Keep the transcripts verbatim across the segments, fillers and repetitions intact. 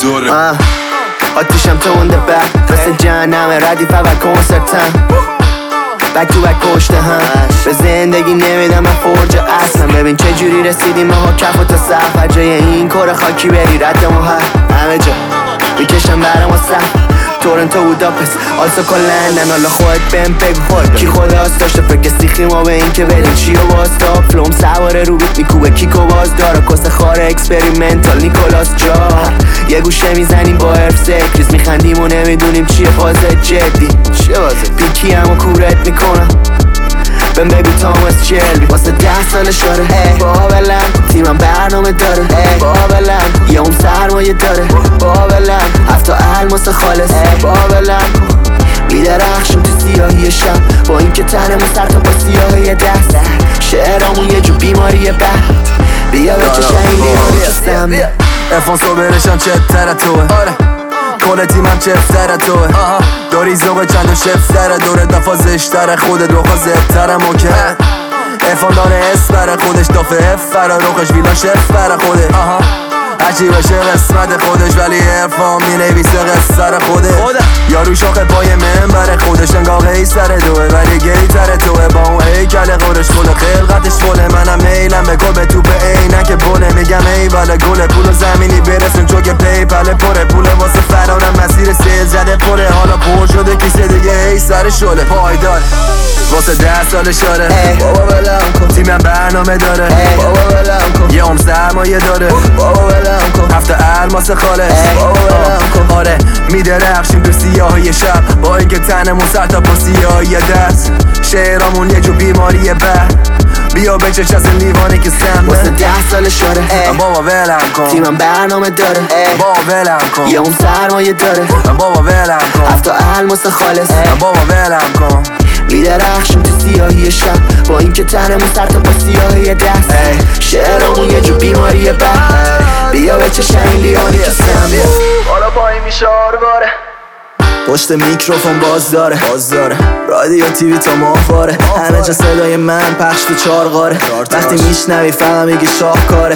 داره. آتیشم تو اون بک مثل جهنم ردیف اول کنسرتم بک تو بک پشت هم به زندگی نمیدم من فرج اصلا. ببین چه جوری رسیدیم ما کف و تا سقف جای این کار خاکی بری ردمون هر همه جا میکشم برم و سخت تورنتو بوداپست آلسا کلندن. حالا خودت بهم بگو کی خداست داشته فکر سیخی ما به این که بریم چی و باستا فلوم سواره رو بیت میکوبه کیکو باز داره کس خاره اکسپریمنتال نیکولاس جا یه گوشه میزنیم با حرف سکریز میخندیم و نمیدونیم چیه فازه جدی چیه بازه پیکی هم و کورت میکنم بهم بگو تاماس چلبی واسه ده سال شاره بابلم تیمم برنامه داره بابلم یه اون سرمایه داره بابلم هفتا الماس خالص بابلم میدرخشم تو سیاهی شب با این که تنمون سر تا با سیاهی دست شعرامون یه جو بیماریه بد بیا بچه شهیلی آرکستم افان صبرشم چه تره توه کل تیمم چه افتره توه داری زوغ چند و شفتره دوره دفا زشتره خودت روخا زبتره موکه افان داره اسپره خودش دافه افره روخش ویلا شفره خوده عجیبه شه قسمت خودش ولی ارفان می نویسه قصر خوده یارو شاخه پای منبره خودش انگاه قیصر دوه ولی گیتره توه با اون هیکل قرش فله خلقتش فله منم میلم به کل به توپ عینک بله میگم ای وله گله پول و زمینی برسیم چون که پیپل پره پوله واسه فرارم مسیر سیل زده پره حالا پر شده کسی دیگه ای سر شله پایدار واسه ده سال شاره بابا بلم کن تیمم برنامه داره بابا بلم کن یه عم سرمایه داره بابا بلم کن هفته الماس خالص بابا بلم کن آره میدرخشیم تو سیاهی شب با اینکه تنمون سر تا با سیاهی دست شعرامون یه جو بیماریه بد بیا بچش از لیوانی که سمه واسه ده سال شاره بابا ولم کن تیمم برنامه داره بابا ولم کن یه اون سرمایه داره بابا ولم کن هفتا الماس خالص بابا ولم کن میدرخشیم تو سیاهی شب با اینکه تنمون سر تا با سیاهی دست شعرامون یه جو بیماریه بد بیا بچه شهین لیانی که سمه حالا پایی میشه آرواره پشت میکروفون باز داره باز داره رادیو تیوی تا ماهواره همه جا صدای من پخش تو چارغاره وقتی میشنوی فقط میگی شاهکاره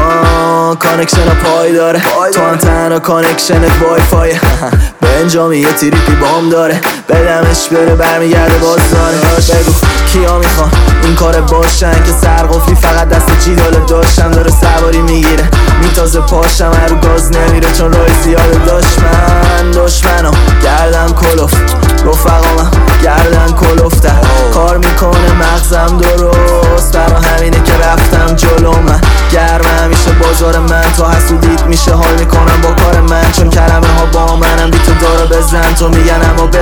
آه کانکشن ها پای داره تو هم تنها کانکشنت وای فایه بنجامی یه تریپی بام داره بدمش بره برمیگرده باز داره بگو کیا میخوان این کار باشن که سرقفلی فقط دست جیدال داشتم داره سواری میگیره میتازه پاشم هر گاز نمیره چون رای زیاده دشمن دشمنو گردم کلوف رفقامم گردن کلوفتن کار میکنه مغزم درست برا همینه که رفتم جلو من گرم همیشه بازار من تو حسودیت میشه حال میکنم با کار من چون کلمه ها با منم بی تو داره بزن تو میگن اما